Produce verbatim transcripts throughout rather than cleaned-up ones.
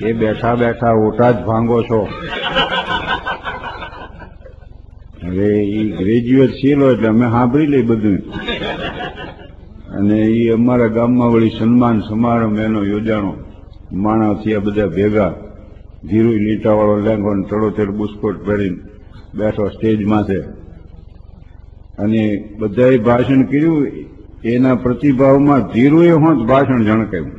એ બેઠા બેઠા ઓટા જ ભાંગો છો. હવે એ ગ્રેજ્યુએટ થયેલો એટલે અમે સાંભળી લઈ બધું. અને એ અમારા ગામમાં વળી સન્માન સમારંભ એનો યોજાણો. માણસ થયા બધા ભેગા, ધીરુ લીટાવાળો લેંગો તડોતેડ બુસ્કોટ પહેરીને બેઠો સ્ટેજમાં છે. અને બધાએ ભાષણ કર્યું. એના પ્રતિભાવમાં ધીરુએ હોત ભાષણ જણકાયું,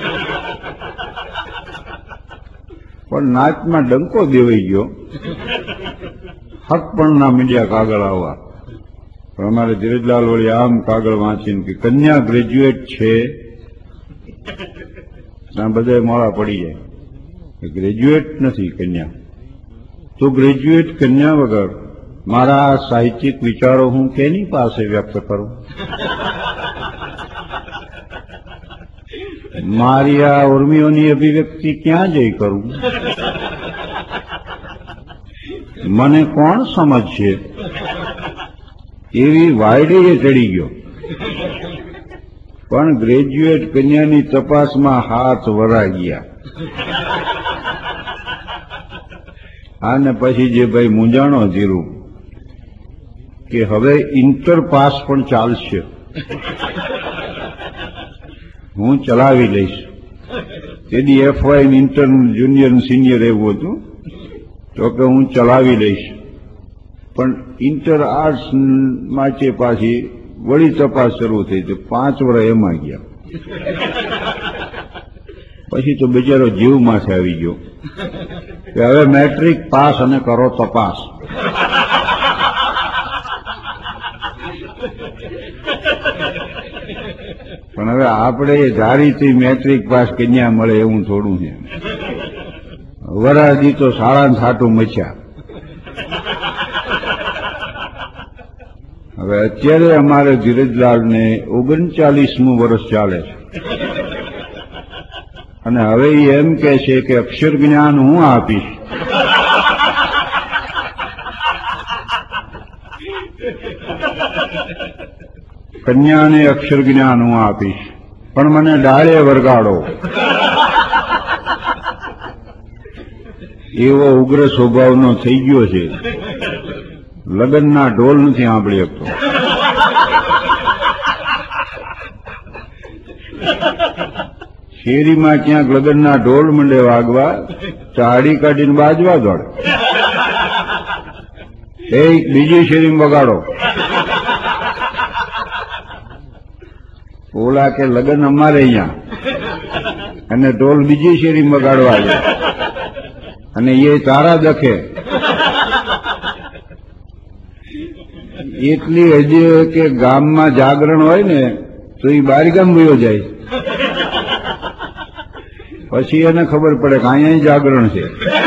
પણ નાચમાં ડંકો દેવાઈ ગયો. હક પણ ના મીડિયા કાગળ આવવા. પણ અમારે ધીરજલાલ વળી આમ કાગળ વાંચીને કે કન્યા ગ્રેજ્યુએટ છે, ત્યાં બધા મોડા પડી જાય. ગ્રેજ્યુએટ નથી કન્યા, તો ગ્રેજ્યુએટ કન્યા વગર મારા સાહિત્યિક વિચારો હું કેની પાસે વ્યક્ત કરું? મારી આ ઉર્મિઓની અભિવ્યક્તિ ક્યાં જઈ કરું? મને કોણ સમજશે? એવી વાયડીએ ચડી ગયો. પણ ગ્રેજ્યુએટ કન્યાની તપાસમાં હાથ વરાઈ ગયા. આને પછી જે ભાઈ મૂંઝાણો ધીરું કે હવે ઇન્ટર પાસ પણ ચાલશે, હું ચલાવી લઈશ. તેથી એફવાય ઇન્ટર જુનિયર સિનિયર એવું હતું, તો કે હું ચલાવી લઈશ. પણ ઇન્ટર આર્ટ્સ માટે પાછી વળી તપાસ શરૂ થઈ તો પાંચ વર્ષ એમાં ગયા. પછી તો બિચારો જીવ માથે આવી ગયો કે હવે મેટ્રિક પાસ અને કરો તપાસ. પણ હવે આપણે ધારીથી મેટ્રિક પાસ કન્યા મળે એવું થોડું છે. વરાદી તો સાડા સાઠું મચ્યા. હવે અત્યારે અમારે ધીરજલાલને ઓગણચાલીસમું વર્ષ ચાલે છે. અને હવે એ એમ કે છે કે અક્ષર જ્ઞાન હું આપીશ. કન્યાને અક્ષર જ્ઞાન હું આપીશ, પણ મને ડાળે વરગાડો. એવો ઉગ્ર સ્વભાવનો થઈ ગયો છે. લગ્નના ઢોલ નથી સાંભળી શકતો. શેરીમાં ક્યાંક લગ્નના ઢોલ મંડે વાગવા, ચાડી કાઢીને બાજવા દોડે. એ બીજી શેરીમાં વગાડો. ઓલા કે લગ્ન અમારે અહીંયા, અને ઢોલ બીજી શેરીમાં વગાડવા આવે, અને એ તારા દખે. એટલી હજી કે ગામમાં જાગરણ હોય ને તો એ બારીગામ વયો જાય. પછી એને ખબર પડે કે અહીંયા જાગરણ છે.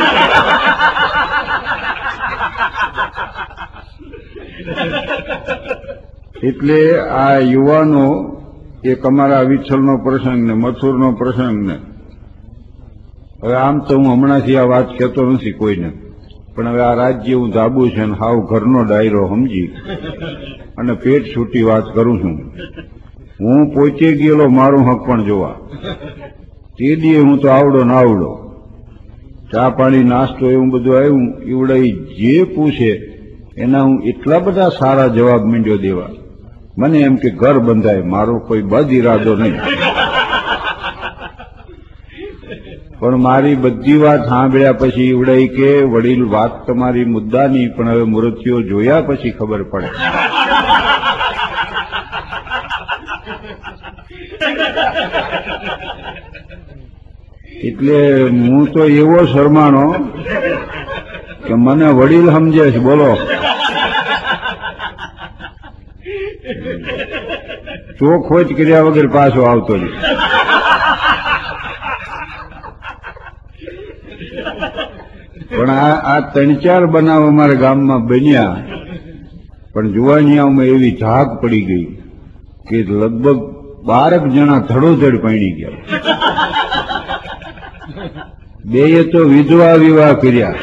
એટલે આ યુવાનો એક અમારા વિઠ્ઠલનો પ્રસંગ ને મથુરનો પ્રસંગ ને, હવે આમ તો હું હમણાંથી આ વાત કહેતો નથી કોઈને, પણ હવે આ રાજ્ય હું ધાબુ છે ને હાવ ઘરનો ડાયરો સમજી અને પેટ છૂટી વાત કરું છું. હું પોચે ગયેલો મારું હક પણ જોવા. તે દીએ હું તો આવડો ના આવડો, ચા પાણી નાસ્તો એવું બધું આવ્યું. એવડાઈ જે પૂછે એના હું એટલા બધા સારા જવાબ માંડ્યો દેવા. મને એમ કે ઘર બંધાય, મારો કોઈ બદ ઈરાદો નહીં. પણ મારી બધી વાત સાંભળ્યા પછી એવડાઈ કે વડીલ વાત તમારી મુદ્દાની, પણ હવે મૂર્તિઓ જોયા પછી ખબર પડે. એટલે હું તો એવો શરમાનો કે મને વડીલ સમજે છે. બોલો, ચોખવટ કર્યા વગર પાછો આવતો નહીં. પણ આ આ ત્રણ ચાર બનાવ અમારા ગામમાં બન્યા, પણ જુવાનિયાઓમાં એવી ઝાક પડી ગઈ કે લગભગ બારક જણા ધડોધડ પૈણી ગયા. બેએ તો વિધવા વિવાહ કર્યા.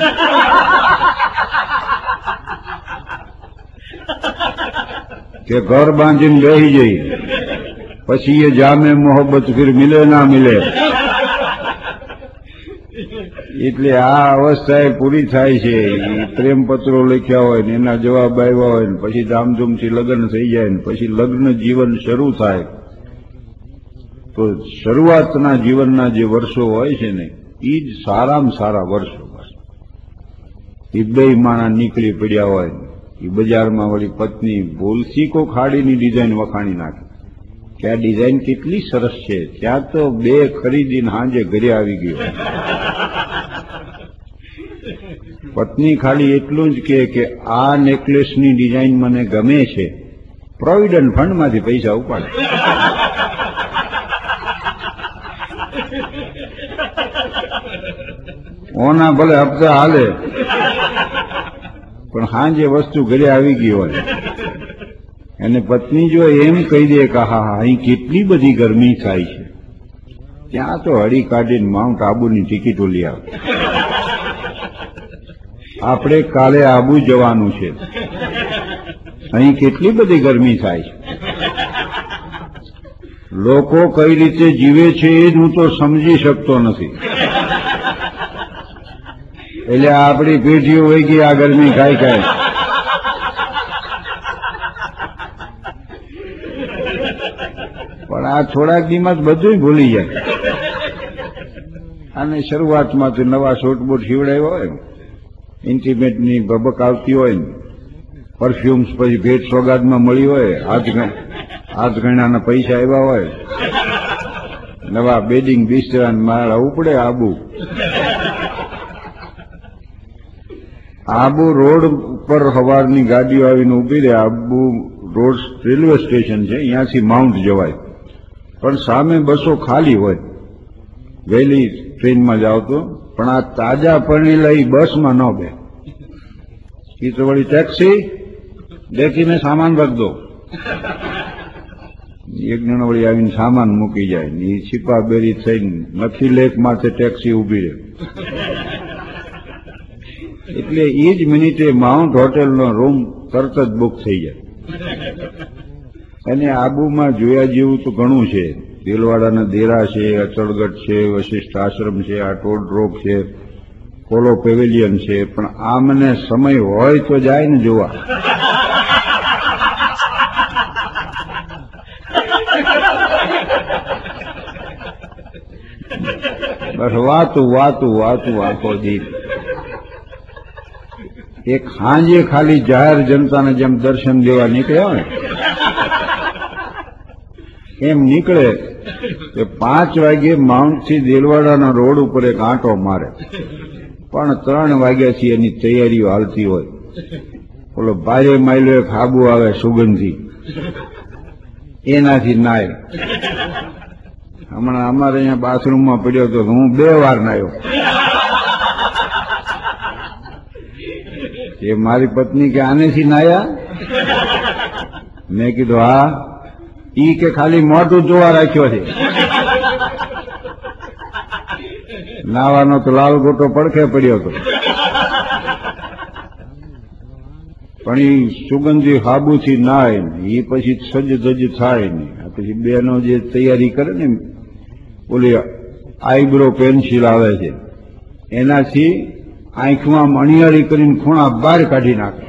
કે ઘર બાંધીને બેસી જઈ, પછી એ જામે મોહબ્બત ફિર મિલે ના મિલે. એટલે આ અવસ્થા એ પૂરી થાય છે. પ્રેમપત્રો લખ્યા હોય ને એના જવાબ આવ્યા હોય ને પછી ધામધૂમથી લગ્ન થઈ જાય ને પછી લગ્ન જીવન શરૂ થાય તો શરૂઆતના જીવનના જે વર્ષો હોય છે ને એ જ સારામાં સારા વર્ષો. એ બે માણા નીકળી પડ્યા હોય એ બજારમાં વળી પત્ની ભૂલથી કો ખાડીની ડિઝાઇન વખાણી નાખે કે આ ડિઝાઇન કેટલી સરસ છે, ત્યાં તો બે ખરીદીને હાંજે ઘરે આવી ગયો. પત્ની ખાલી એટલું જ કહે કે આ નેકલેસની ડિઝાઇન મને ગમે છે, પ્રોવિડન્ટ ફંડમાંથી પૈસા ઉપાડે. ઓના ભલે હપ્તા હાલે પણ હાંજે વસ્તુ ઘરે આવી ગઈ હોય. અને પત્ની જો એમ કહી દે કે હા હા અહીં કેટલી બધી ગરમી થાય છે, ત્યાં તો હળી કાઢીને માઉન્ટ આબુની ટિકિટો લઈ આવે. આપણે કાલે આબુ જવાનું છે, અહીં કેટલી બધી ગરમી થાય છે. લોકો કઈ રીતે જીવે છે એ હું તો સમજી શકતો નથી. એટલે આપણી પેઢીઓ હોય ગઈ આ ગરમી ખાઈ ખાય. પણ આ થોડાક દીમાં જ બધું ભૂલી જાય. અને શરૂઆતમાં તો નવા શોટબોટ શીવડાવ્યા હોય, ઇન્ટિમેટની ભબક આવતી હોય ને, પરફ્યુમ્સ પછી ભેટ સોગાદમાં મળી હોય, હાથ હાથ ગણાના પૈસા આવ્યા હોય, નવા બેડિંગ બિસ્તરા માળ ઉપડે આબુ. આબુ રોડ ઉપર સવારની ગાડીઓ આવીને ઉભી રહે. આબુ રોડ રેલવે સ્ટેશન છે, અહીંયાથી માઉન્ટ જવાય, પણ સામે બસો ખાલી હોય. વહેલી ટ્રેનમાં જાવ તો, પણ આ તાજા પરણેલા એ બસમાં ન બે. એ તો વળી ટેક્સી દેખીને સામાન રખ દો. એક જણો વળી આવીને સામાન મૂકી જાય ને એ છીપા બેરી થઈને નથી લેક માથે ટેક્સી ઉભી રહે. એટલે એ જ મિનિટે માઉન્ટ હોટેલનો રૂમ તરત જ બુક થઈ જાય. અને આબુમાં જોયા જેવું તો ઘણું છે. દેલવાડાના દેરા છે, અચળગઢ છે, વશિષ્ઠ આશ્રમ છે, આ ટોલ રોક છે, પોલો પેવેલિયન છે. પણ આ મને સમય હોય તો જાય ને જોવા. બસ વાતું વાતું વાતું આખો દી. એક સાંજે ખાલી જાહેર જનતાને જેમ દર્શન દેવા નીકળ્યા હોય એમ નીકળે કે પાંચ વાગે માઉન્ટથી દેલવાડાના રોડ ઉપર એક આંટો મારે, પણ ત્રણ વાગ્યાથી એની તૈયારીઓ હાલતી હોય. ઓલો ભારે માયલો એક હાબુ આવે સુગંધી, એનાથી નાય. હમણાં અમારે અહીંયા બાથરૂમમાં પડ્યો હતો, હું બે વાર નાયો. એ મારી પત્ની કે આનેથી નાયા? મેં કીધું હા. ઈ કે ખાલી મોઢું જોવા રાખ્યો છે, નાવાનો તો લાલ ગોટો પડખે પડ્યો હતો. પણ ઈ સુગંધી હાબુથી નાય ને એ પછી સજ ધજ થાય ને પછી બેનો જે તૈયારી કરે ને, ઓલી આઈબ્રો પેન્સિલ આવે છે એનાથી આંખમાં મણિયાળી કરીને ખૂણા બહાર કાઢી નાખે.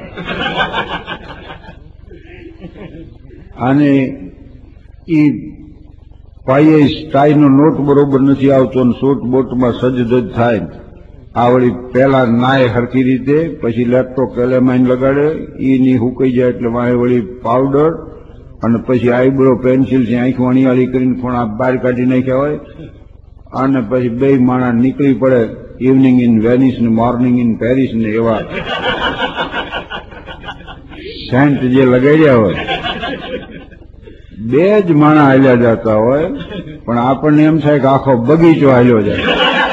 અને ઈ પાયે ટાઈનો નોટ બરોબર નથી આવતો ને શોર્ટ બોટમાં સજધજ થાય. આ વળી પહેલા નાય હરખી રીતે, પછી લેપટોપ કેલેમાઇન લગાડે, ઈ હુકાઈ જાય એટલે વાંહે વળી પાવડર, અને પછી આઈબ્રો પેન્સિલથી આંખ વણિયાળી કરીને ખૂણા બહાર કાઢી નાખ્યા હોય. અને પછી બે માણસ નીકળી પડે, ઇવનિંગ ઇન વેનિસ ને મોર્નિંગ ઇન પેરિસ ને એવા સેન્ટ જે લગાડ્યા હોય. બે જ માણા હાલ્યા જતા હોય, પણ આપણને એમ થાય કે આખો બગીચો હાલ્યો જાય.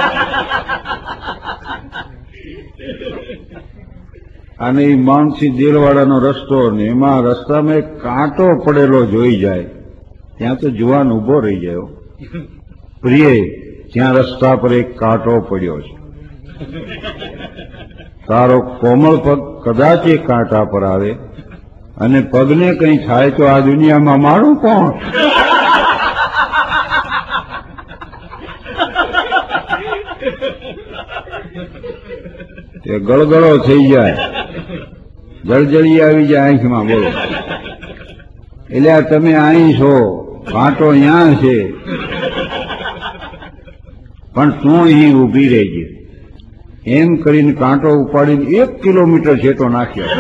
અને એ માઉન્ટથી દેલવાડાનો રસ્તો ને એમાં રસ્તામાં એક કાંટો પડેલો જોઈ જાય, ત્યાં તો જુવાન ઉભો રહી જાય. પ્રિય, ત્યાં રસ્તા પર એક કાંટો પડ્યો છે, તારો કોમળ પગ કદાચ એ કાંટા પર આવે અને પગને કંઈ થાય તો આ દુનિયામાં મારું કોણ? એ ગળગળો થઈ જાય, જળજળી આવી જાય આંખમાં. બોલો, એટલે આ તમે અહીં છો, કાંટો અહીંયા છે, પણ તું અહીં ઊભી રહેજે એમ કરીને કાંટો ઉપાડીને એક કિલોમીટર છેટો નાખ્યો.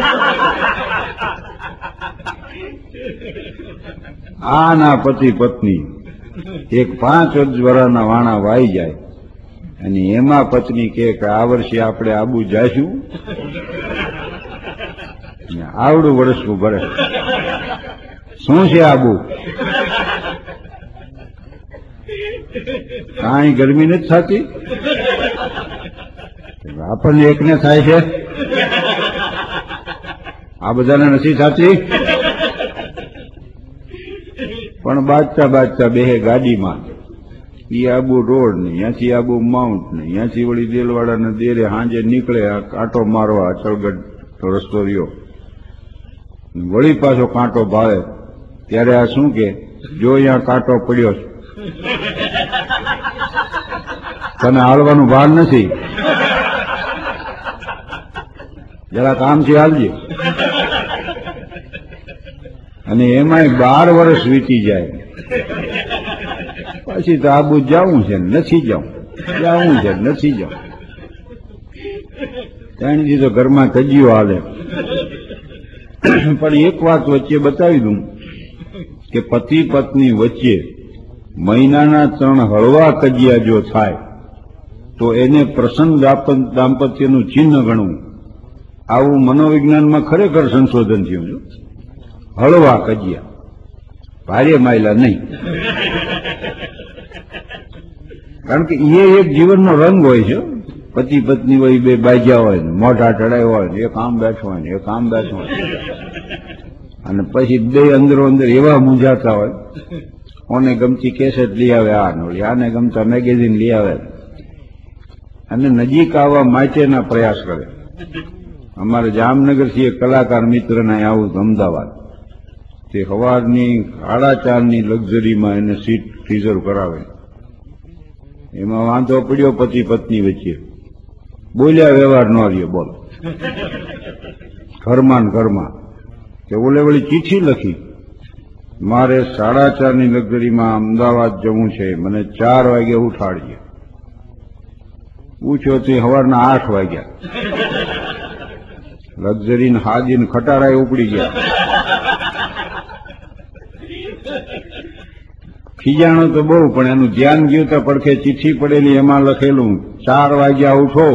આ ના પતિ પત્ની એક પાંચ વર્ષના વાણા વાઈ જાય અને એમાં પત્ની કહે કે આ વર્ષે આપણે આબુ જાશું, આવડું વર્ષનું ભરે. શું છે આબુ? કાંઈ ગરમી નથી થતી? આપણને એકને થાય છે, આ બધાને નથી થતી. પણ બાજતા બાજતા બેહે ગાડીમાં, ઈ આબુ રોડ ને ત્યાંથી આબુ માઉન્ટ ને ત્યાંથી વળી દેલવાડાને દેરે હાંજે નીકળે કાંટો મારવા અચળગઢ રસ્તો રહ્યો, વળી પાછો કાંટો ભાવે ત્યારે આ શું કે જો અહીંયા કાંટો પડ્યો છે, તને હાલવાનું ભાન નથી, જરા કામથી હાલજે. અને એમાંય બાર વર્ષ વીતી જાય, પછી તો આબુ જવું છે નથી જવું, જવું છે નથી જવું. ત્યાંથી તો ઘરમાં કજિયો હાલે. પણ એક વાત વચ્ચે બતાવી દઉં કે પતિ પત્ની વચ્ચે મહિનાના ત્રણ હળવા કજિયા જો થાય તો એને પ્રસન્ન દાંપત્યનું ચિહ્ન ગણવું. આવું મનોવિજ્ઞાનમાં ખરેખર સંશોધન થયું છે. હળવા કજિયા, ભારે માયલા નહીં. કારણ કે એ એક જીવનનો રંગ હોય છે. પતિ પત્ની હોય, બે બાજ્યા હોય, મોઢા ચડાવ્યા હોય, એક આમ બેઠો હોય ને એક આમ બેઠો હોય, અને પછી બે અંદરો અંદર એવા મૂંઝાતા હોય. ઓને ગમતી કેસેટ લઈ આવે, આને ગમતા મેગેઝિન લઈ આવે અને નજીક આવવા માટેના પ્રયાસ કરે. અમારે જામનગરથી એક કલાકાર મિત્રને આવું અમદાવાદ, તે સવારની સાડા ચારની લક્ઝરીમાં એને સીટ રિઝર્વ કરાવે. એમાં વાંધો પડ્યો પતિ પત્ની વચ્ચે, બોલ્યા વ્યવહાર ન રહ્યો. બોલો, ઘરમાં ને ઘરમાં કે ઓલે વળી ચીઠી લખી, મારે સાડા ચારની લક્ઝરીમાં અમદાવાદ જવું છે, મને ચાર વાગે ઉઠાડજે. પૂછ્યો તે સવારના આઠ વાગ્યા. લક્ઝરીને હાજીને ખટારાએ ઉપડી ગયા. ખીજાણો તો બહુ, પણ એનું ધ્યાન ગયું તો પડખે ચિઠ્ઠી પડેલી, એમાં લખેલું ચાર વાગ્યા ઉઠો.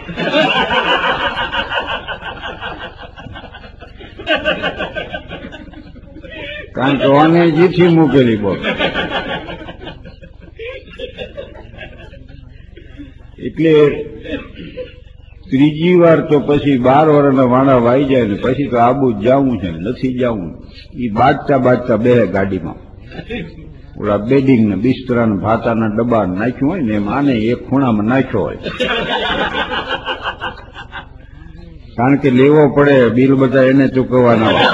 કારણ કે ઓને ચિઠ્ઠી મૂકેલી. બોલ, એટલે ત્રીજી વાર તો પછી બાર વર્ષના વાણા વાઈ જાય ને પછી તો આબુ જવું છે નથી જવું, એ બાજતા બાજતા બે ગાડીમાં ઓલા બેડિંગ ને બિસ્તરા ને ભાતાના ડબ્બા નાખ્યું હોય ને એમ આને એક ખૂણામાં નાખ્યો હોય. કારણ કે લેવો પડે, બિલ બધા એને ચૂકવવાના હોય.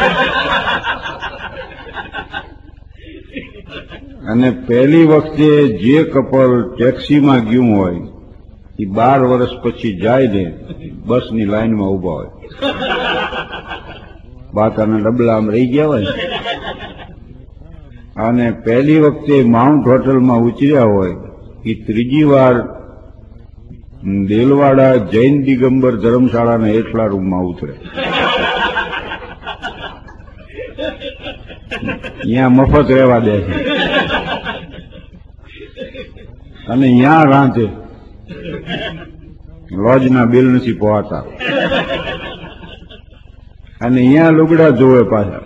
અને પહેલી વખતે જે કપલ ટેક્સીમાં ગયું હોય એ બાર વર્ષ પછી જાય ને બસની લાઈનમાં ઉભા હોય, ભાતાના ડબલામાં રહી ગયા હોય. અને પહેલી વખતે માઉન્ટ હોટલમાં ઉતર્યા હોય એ ત્રીજી વાર દેલવાડા જૈન દિગંબર ધર્મશાળાના હેઠલા રૂમમાં ઉતરે. અહીંયા મફત રહેવા દે છે અને અહીંયા રાંધે, લોજના બિલ નથી પહોંચતા, અને અહીંયા લુગડા ધોવે પાછા.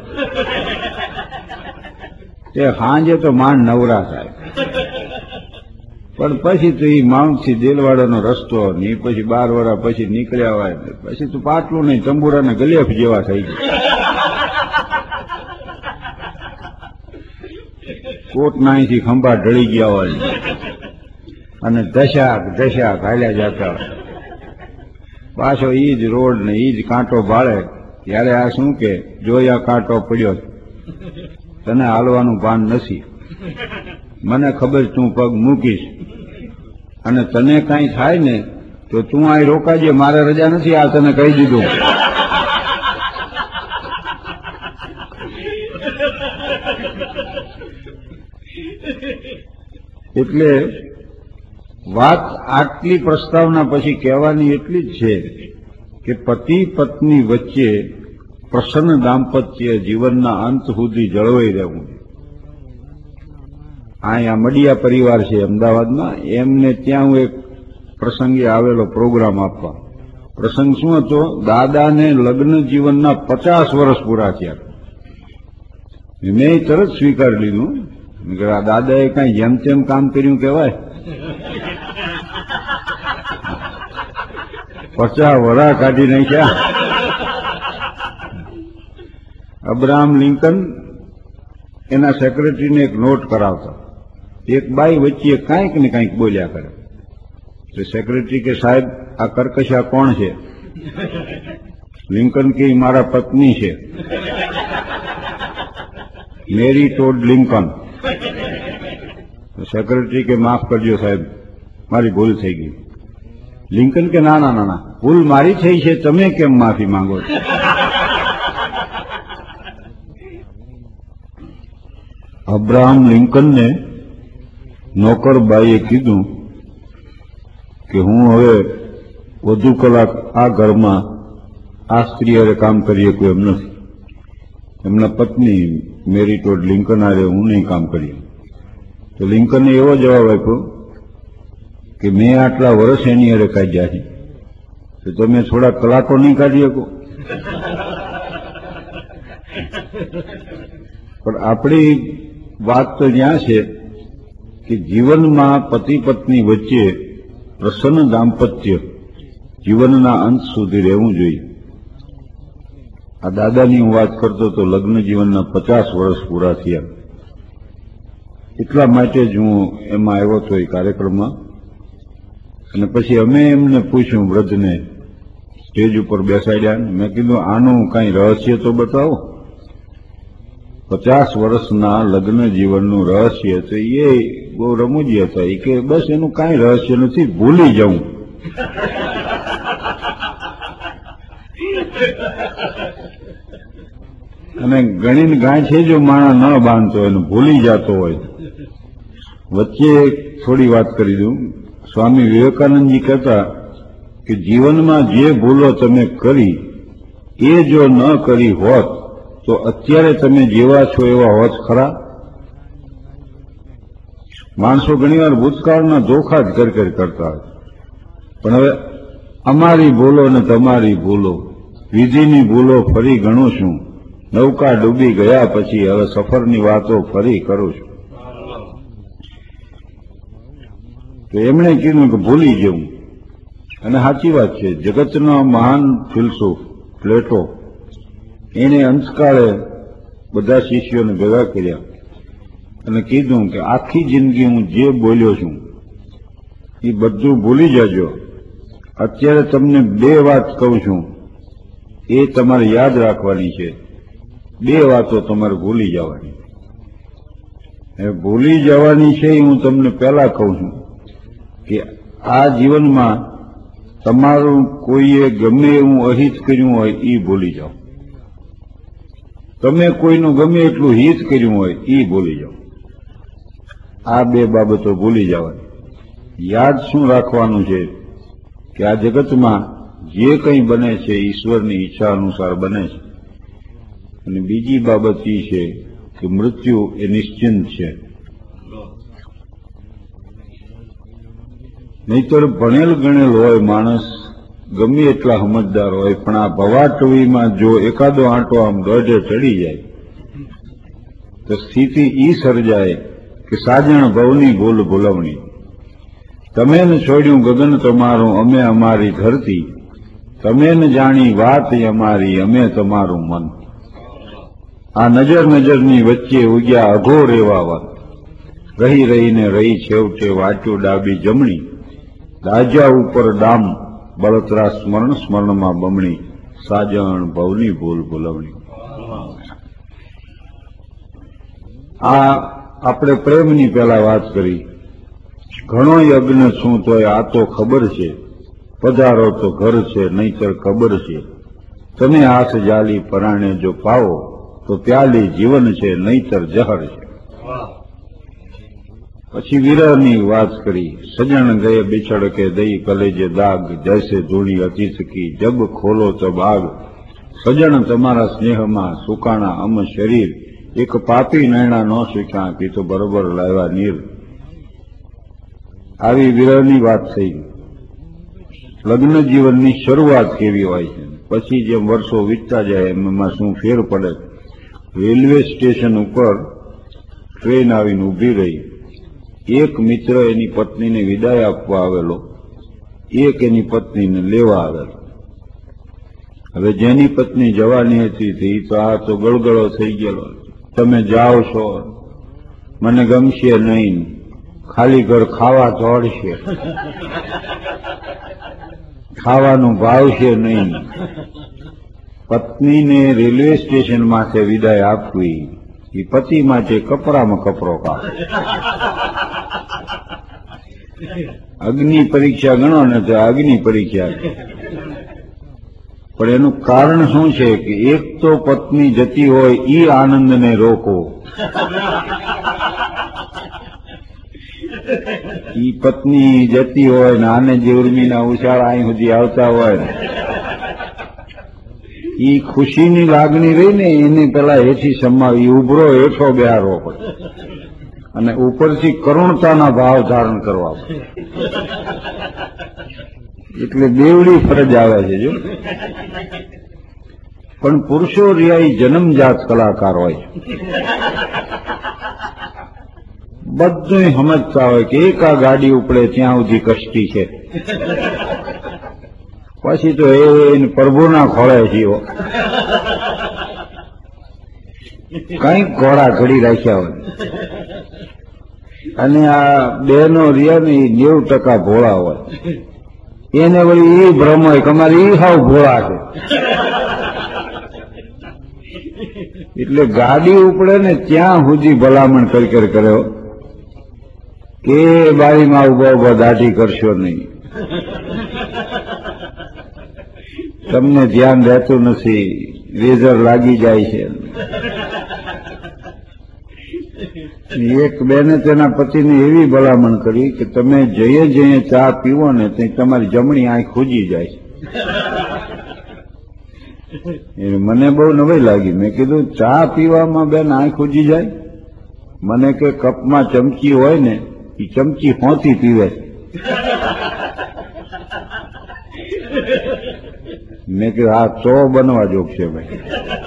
તે સાંજે તો માંડ નવરા થાય. પણ પછી તો એ માઉન્ટથી દેલવાડાનો રસ્તો ને એ પછી બાર વર્ષ પછી નીકળ્યા હોય પછી તો પાટલું નહીં, તંબુરાના ગલેફ જેવા થઈ ગયા. કોટના અહીંથી ખંભા ઢળી ગયા હોય અને દશાક દશાક હાલ્યા જતા હોય. પાછો ઈ જ રોડ ને ઈ જ કાંટો ભાળે ત્યારે આ શું કે જોયા કાંટો પડ્યો, તને હાલવાનું ભાન નથી, મને ખબર તું પગ મૂકીશ અને તને કાંઈ થાય ને તો તું અહીં રોકાજે, મારે રજા નથી, આ તને કહી દીધું. એટલે વાત આટલી પ્રસ્તાવના પછી કહેવાની એટલી જ છે કે પતિ પત્ની વચ્ચે પ્રસન્ન દાંપત્ય જીવનના અંત સુધી જળવાઈ રહેવું. અહીંયા મડિયા પરિવાર છે અમદાવાદમાં, એમને ત્યાં હું એક પ્રસંગે આવેલો પ્રોગ્રામ આપવા. પ્રસંગ શું હતો? દાદાને લગ્ન જીવનના પચાસ વર્ષ પૂરા થયા. મેં તરત સ્વીકારી લીધું. આ દાદાએ કઈ જેમ તેમ કામ કર્યું કહેવાય? પચાસ વરા કાઢી નાખ્યા. અબ્રાહમ લિંકન એના સેક્રેટરીને એક નોટ કરાવતા. એક બાઈ વચ્ચે કાંઈક ને કાંઈક બોલ્યા કરે. તો સેક્રેટરી કે સાહેબ આ કર્કશા કોણ છે? લિંકન કે મારા પત્ની છે, મેરી ટોડ લિંકન. સેક્રેટરી કે માફ કરજો સાહેબ, મારી ભૂલ થઈ ગઈ. લિંકન કે ના ના ના ના, ભૂલ મારી થઈ છે, તમે કેમ માફી માંગો છો? અબ્રાહમ લિંકનને નોકરબાઈએ કીધું કે હું હવે વધુ કલાક આ ઘરમાં આ સ્ત્રી હારે કામ કરી શકું એમ નથી. એમના પત્ની મેરી ટોડ લિંકન હારે હું નહીં કામ કરી. તો લિંકને એવો જવાબ આપ્યો કે મેં આટલા વર્ષ એની હારે કાઢ્યા છે, તો તમે થોડા કલાકો નહીં કાઢી શકો? પણ આપણી વાત તો ત્યાં છે કે જીવનમાં પતિ પત્ની વચ્ચે પ્રસન્ન દાંપત્ય જીવનના અંત સુધી રહેવું જોઈએ. આ દાદાની હું વાત કરતો તો લગ્ન જીવનના પચાસ વર્ષ પૂરા થયા. એટલા માટે જ હું એમાં આવ્યો હતો એ કાર્યક્રમમાં. અને પછી અમે એમને પૂછ્યું, વૃદ્ધને સ્ટેજ ઉપર બેસાડ્યા. મેં કીધું આનું કાંઈ રહસ્ય તો બતાવો. પચાસ વર્ષના લગ્ન જીવનનું રહસ્ય તો એ બહુ રમૂજી હતા. એ કે બસ એનું કાંઈ રહસ્ય નથી, ભૂલી જવું. અને ગણીને ગાય છે જો માણસ ન બાંધતો હોય, ભૂલી જતો હોય. વચ્ચે થોડી વાત કરી દઉં. સ્વામી વિવેકાનંદજી કહેતા કે જીવનમાં જે ભૂલો તમે કરી એ જો ન કરી હોત તો અત્યારે તમે જેવા છો એવા હોત ખરા? માણસો ઘણીવાર ભૂતકાળના ધોખા જ કર કર કરતા હોય. પણ હવે અમારી ભૂલો ને તમારી ભૂલો, વિધિની ભૂલો ફરી ગણું છું. નૌકા ડૂબી ગયા પછી હવે સફરની વાતો ફરી કરું છું. તો એમણે કીધું કે ભૂલી જવું. અને સાચી વાત છે. જગતના મહાન ફિલસૂફ પ્લેટો, એને અંતકાળે બધા શિષ્યોને ભેગા કર્યા અને કીધું કે આખી જિંદગી હું જે બોલ્યો છું એ બધું ભૂલી જજો. અત્યારે તમને બે વાત કહું છું, એ તમારે યાદ રાખવાની છે. બે વાતો તમારે ભૂલી જવાની. એ ભૂલી જવાની છે એ હું તમને પહેલા કહું છું કે આ જીવનમાં તમારું કોઈએ ગમે એવું અહિત કર્યું હોય એ ભૂલી જાઓ. તમે કોઈનું ગમે એટલું હિત કર્યું હોય એ ભૂલી જાઓ. આ બે બાબતો ભૂલી જવાની. યાદ શું રાખવાનું છે કે આ જગતમાં જે કંઈ બને છે ઈશ્વરની ઈચ્છા અનુસાર બને છે. અને બીજી બાબત એ છે કે મૃત્યુ એ નિશ્ચિંત છે. નહીતર ભણેલ ગણેલ હોય માણસ, ગમે એટલા સમજદાર હોય, પણ આ ભવાટવીમાં જો એકાદો આંટો આમ ગઢે ચડી જાય તો સ્થિતિ ઈ સર્જાય કે સાજણ ભવની ભૂલ ભૂલવણી. તમે ને છોડ્યું ગગન તમારું, અમે અમારી ધરતી. તમે ને જાણી વાત અમારી, અમે તમારું મન. આ નજર નજરની વચ્ચે ઉગ્યા અઘોર એવા વન. રહી રહીને રહી છેવટે વાટ્યું ડાબી જમણી. દાજા ઉપર ડામ બળતરા સ્મરણ સ્મરણમાં બમણી. સાજણ ભવની ભૂલ ભૂલવણી. આ આપણે પ્રેમની પહેલા વાત કરી. ઘણો યજ્ઞ છું તોય આ તો ખબર છે, પધારો તો ઘર છે, નહીતર ખબર છે. તમે હાથ જાલી પરાણે જો પાવો તો પ્યાલી જીવન છે, નહીતર જહર છે. પછી વિરહની વાત કરી. સજણ ગયે બિછડ કે દઈ કલેજે દાગ, જૈસે ધૂણી અતિથ કી જબ ખોલો તબ આગ. સજણ તમારા સ્નેહમાં સુકાણા અમ શરીર, એક પાપી નૈણા નો શીખ્યા કી તો બરોબર લાવ્યા નીર. આવી વિરહની વાત થઈ. લગ્ન જીવનની શરૂઆત કેવી હોય છે, પછી જેમ વર્ષો વીતતા જાય એમાં શું ફેર પડે. રેલવે સ્ટેશન ઉપર ટ્રેન આવીને ઊભી રહી. એક મિત્ર એની પત્નીને વિદાય આપવા આવેલો, એક એની પત્નીને લેવા આવેલો. હવે જેની પત્ની જવાની હતી તો આ તો ગળગળો થઈ ગયેલો. તમે જાઓ છો, મને ગમશે નહીં, ખાલી ઘર ખાવા દોડશે, ખાવાનું ભાવશે નહીં. પત્નીને રેલવે સ્ટેશન માટે વિદાય આપવી એ પતિ માટે કપરામાં કપરો કામ. અગ્નિ પરીક્ષા ગણો ને તો અગ્નિ પરીક્ષા. પણ એનું કારણ શું છે કે એક તો પત્ની જતી હોય એ આનંદને રોકો. ઈ પત્ની જતી હોય ને આને જે ઉર્મીના ઉછાળા અહીં સુધી આવતા હોય ને ઈ ખુશીની લાગણી રહી ને એને પેલા હેઠી સમાવી, ઉભરો હેઠો બેહારવો પડે અને ઉપરથી કરુણતાના ભાવ ધારણ કરવા પડે. એટલે દેવડી ફરજ આવે છે. જો પણ પુરુષો રિયાઈ જન્મજાત કલાકાર હોય છે. બધું સમજતા હોય કે એક આ ગાડી ઉપડે ત્યાં સુધી કષ્ટી છે, પછી તો એ પ્રભુના ખોળે જીવો કઈક ઘોડા ઘડી રાખ્યા હોય. અને આ બહેનો રિયા ને નેવું ટકા ભોળા હોય. એને વળી એ ભ્રમ હોય કે અમારે એ હાવ ભોળા છે. એટલે ગાડી ઉપડે ને ત્યાં સુધી ભલામણ કરી કરી કર્યો કે બારીમાં ઉભા ઉભા દાઢી કરશો નહીં, તમને ધ્યાન રહેતું નથી, લેઝર લાગી જાય છે. એક બેને તેના પતિને એવી ભલામણ કરી કે તમે જઈએ જઈએ ચા પીવો ને તે તમારી જમણી આંખ ખૂજી જાય છે. મને બહુ નવાઈ લાગી. મેં કીધું ચા પીવામાં બેન આંખ ખૂજી જાય? મને કે કપમાં ચમચી હોય ને એ ચમચી હોતી પીવે. મેં કીધું હા તો બનવા જોગ છે ભાઈ.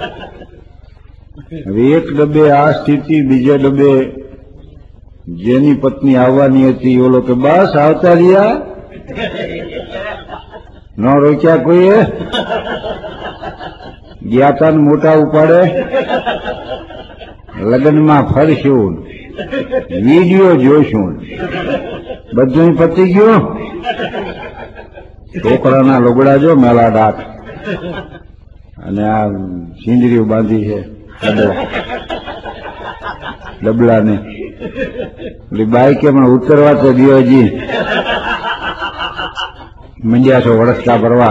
હવે એક ડબ્બે આ સ્થિતિ, બીજા ડબ્બે જેની પત્ની આવવાની હતી ઓલો કે બસ આવતા રહ્યા, ન રોક્યા કોઈએ, ગયા તા ને મોટા ઉપાડે, લગ્નમાં ફરશું, વિડીયો જોશું, બધું પતી ગયું. છોકરાના લુગડા જો મેલા ડાક અને આ સિંદરીઓ બાંધી છે ડબલાને. બાઈકે પણ ઉતરવા તો દિયો હજી મંડ્યા છો વળસતા ભરવા.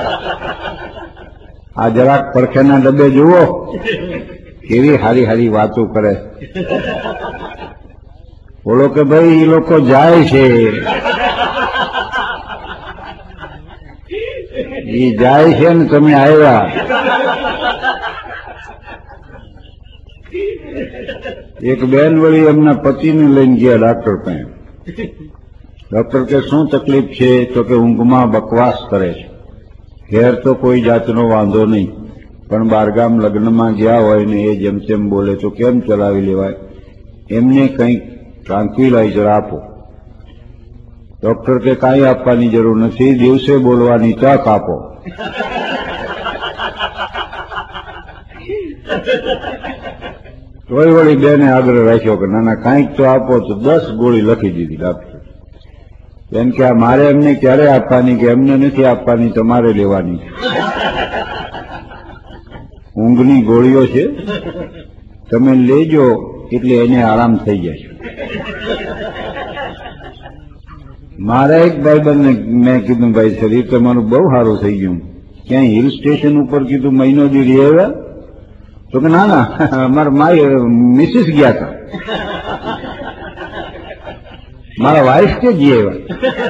આ જરાક પડખેના ડબ્બે જુઓ કેવી હારી હારી વાતો કરે. બોલો કે ભાઈ એ લોકો જાય છે, એ જાય છે ને તમે આવ્યા. એક બેન વળી એમના પતિને લઈને ગયા ડાક્ટર પાસે. ડોક્ટર કે શું તકલીફ છે? તો કે ઊંઘમાં બકવાસ કરે છે. ઘેર તો કોઈ જાતનો વાંધો નહીં, પણ બારગામ લગ્નમાં ગયા હોય ને એ જેમ તેમ બોલે તો કેમ ચલાવી લેવાય? એમને કંઈક ટ્રાન્ક્વિલાઇઝર આપો. ડોક્ટર કે કાંઈ આપવાની જરૂર નથી, દિવસે બોલવાની તક આપો. તોય વળી બેને આગ્રહ રાખ્યો કે નાના કાંઈક તો આપો. તો દસ ગોળી લખી દીધી ડોક્ટર. કેમ કે આ મારે એમને ક્યારે આપવાની? કે એમને નથી આપવાની, તમારે લેવાની. ઊંઘની ગોળીઓ છે, તમે લેજો એટલે એને આરામ થઈ જાય. મારા એક ભાઈબંધને મેં કીધું, ભાઈ શરીર તમારું બહુ સારું થઈ ગયું, ક્યાંય હિલ સ્ટેશન ઉપર કીધું મહિનો દી રહી આવ્યા? તો કે ના ના, અમારા માય મિસિસ ગયા હતા, મારા વાઇફ કે જઈ આવ્યા.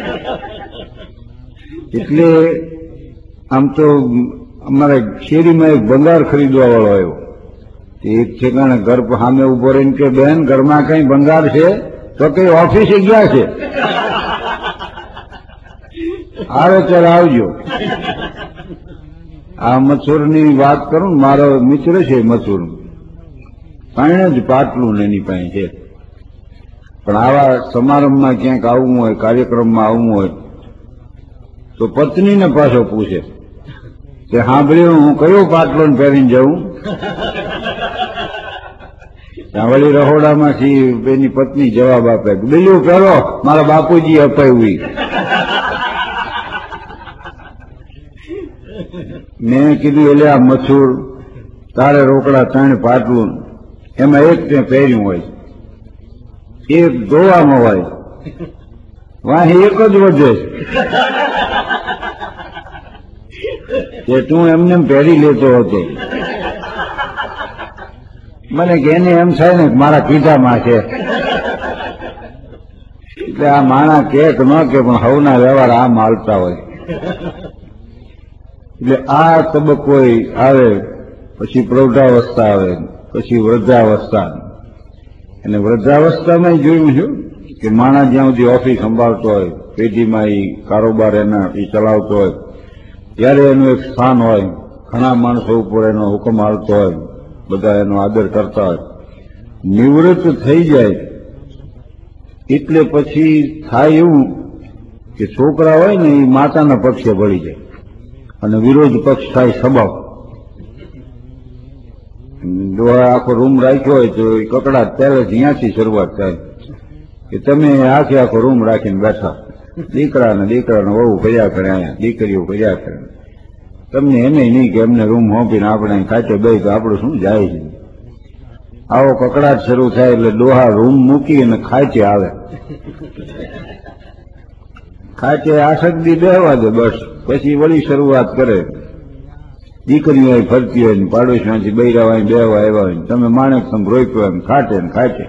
એટલે આમ તો અમારા શેરીમાં એક ભંગાર ખરીદવા વાળો આવ્યો, એક ઠેકાણે ઘર સામે ઉભો રહીને કે બેન ઘરમાં કઈ ભંગાર છે? તો કઈ ઓફિસે ગયા છે. આવે ચાલ આવજો. આ મથુરની વાત કરું, મારો મિત્ર છે મથુર, પાણી જ પાટલું એની પાસે છે. પણ આવા સમારંભમાં ક્યાંક આવવું હોય, કાર્યક્રમમાં આવવું હોય તો પત્નીને પાછો પૂછે કે સાંભળ્યું હું કયો પાટલો પહેરીને જાઉં? વળી રહોડામાંથી એની પત્ની જવાબ આપે, બીજું પહેરો, મારા બાપુજી અપાયું. મેં કીધું એટલે આ મથુર તારે રોકડા ત્રણ પાટલું, એમાં એક તે પહેર્યું હોય, એક ધોવામાં હોય, વાહી એક જ વધે છે, તું એમને પહેરી લેતો હતો. મને કે એને એમ થાય ને મારા પીઠામાં છે. એટલે આ માણા કે ન કે પણ હવના વ્યવહાર આમ હાલતા હોય. એટલે આ તબક્કો આવે, પછી પ્રૌઢાવસ્થા આવે, પછી વૃદ્ધાવસ્થા. અને વૃદ્ધાવસ્થામાં જોયું છું કે માણસ જ્યાં સુધી ઓફિસ સંભાળતો હોય, પેઢીમાં એ કારોબાર એના એ ચલાવતો હોય, ત્યારે એનું એક સ્થાન હોય, ઘણા માણસો ઉપર એનો હુકમ હાલતો હોય, બધા એનો આદર કરતા હોય. નિવૃત્ત થઈ જાય એટલે પછી થાય એવું કે છોકરા હોય ને એ માતાના પક્ષે ભળી જાય અને વિરોધ પક્ષ થાય સ્વભાવ. જો આખો રૂમ રાખ્યો હોય તો કકડાટ પહેલે જ્યાંથી શરૂઆત થાય કે તમે આખે આખો રૂમ રાખીને બેઠા, દીકરા ને દીકરાને વહુ કર્યા કરે, અહીંયા દીકરીઓ કર્યા કરે, તમને એને નહીં કે એમને રૂમ હોંપીને આપણે ખાચે બે તો આપણું શું જાય છે. આવો કકડાટ શરૂ થાય એટલે ડોહા રૂમ મૂકી અને ખાચે આવે. ખાચે આસક દી બેહવા દે બસ, પછી વળી શરૂઆત કરે. દીકરીઓ ફરતી હોય ને પાડોશમાંથી બૈરા હોય બેહવા આવ્યા હોય, તમે માણેક તમે રોક્યો એમ ખાટે ને ખાચે.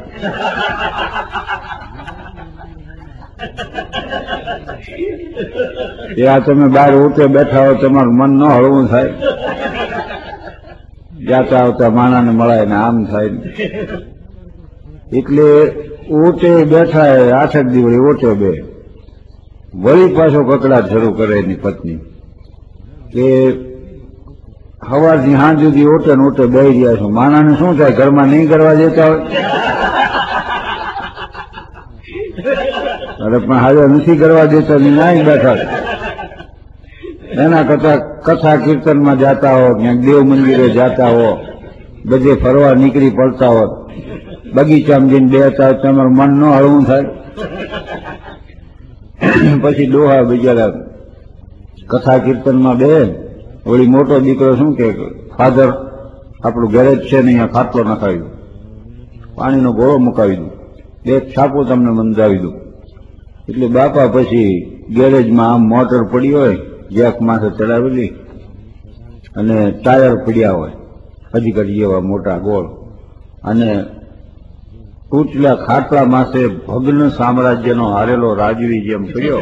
એ આ તમે બહાર ઉઠે બેઠા હો, તમારું મન ન હળવું થાય, જાતા આવતા માણાને મળાય ને આમ થાય. એટલે ઓટે બેઠા આઠક દી વળી ઓટે બે, વળી પાછો કકડાટ શરૂ કરે એની પત્ની કે સવારથી સાંજ સુધી ઓટે ને ઓટે બેહી રહ્યા છો, માણાને શું થાય, ઘરમાં નહીં કરવા દેતા હોય? અરે પણ હાજર નથી કરવા દેતા, નાઈ બેઠા. એના કરતા કથા કીર્તનમાં જાતા હો, ક્યાંક દેવ મંદિરે જાતા હો, બધે ફરવા નીકળી પડતા હો, બગીચામાં જઈને બેહતા હોય, તમારું મન ન હળવું થાય? પછી ડોહા બિચારા કથા કીર્તનમાં બે, વળી મોટો દીકરો શું કે ફાધર આપણું ગેરેજ છે ને અહીંયા ખાટલો નખાવી દઉં, પાણીનો ગોળો મુકાવી દઉં, બે છાપો તમને મંજાવી દઉં. એટલે બાપા પછી ગેરેજમાં આમ મોટર પડી હોય, જેક માથે ચડાવેલી, અને ટાયર પડ્યા હોય હજી ઘડી એવા મોટા ગોળ, અને ટૂચલા ખાટલા માથે ભગ્ન સામ્રાજ્યનો હારેલો રાજવી જેમ પડ્યો.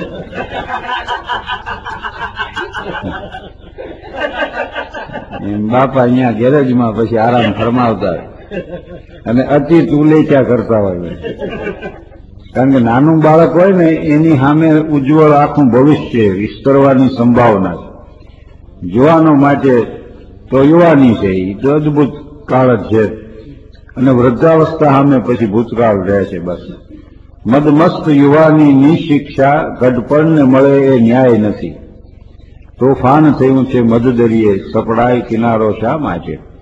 બાપા અહીંયા ગેરેજમાં પછી આરામ ફરમાવતા અને અતિ તુલેચા કરતા હોય. કારણ કે નાનું બાળક હોય ને એની સામે ઉજ્જવળ આખું ભવિષ્ય વિસ્તરવાની સંભાવના છે. યુવાનો માટે તો યુવાની છે, એ તો અદભુત કાળ જ છે. અને વૃદ્ધાવસ્થા સામે પછી ભૂતકાળ રહે છે. બસ મદમસ્ત યુવાની નિશિક્ષા ગઢપણને મળે એ ન્યાય નથી. તોફાન થયું છે મધદરિયે, સપડાય કિનારો શા માટે?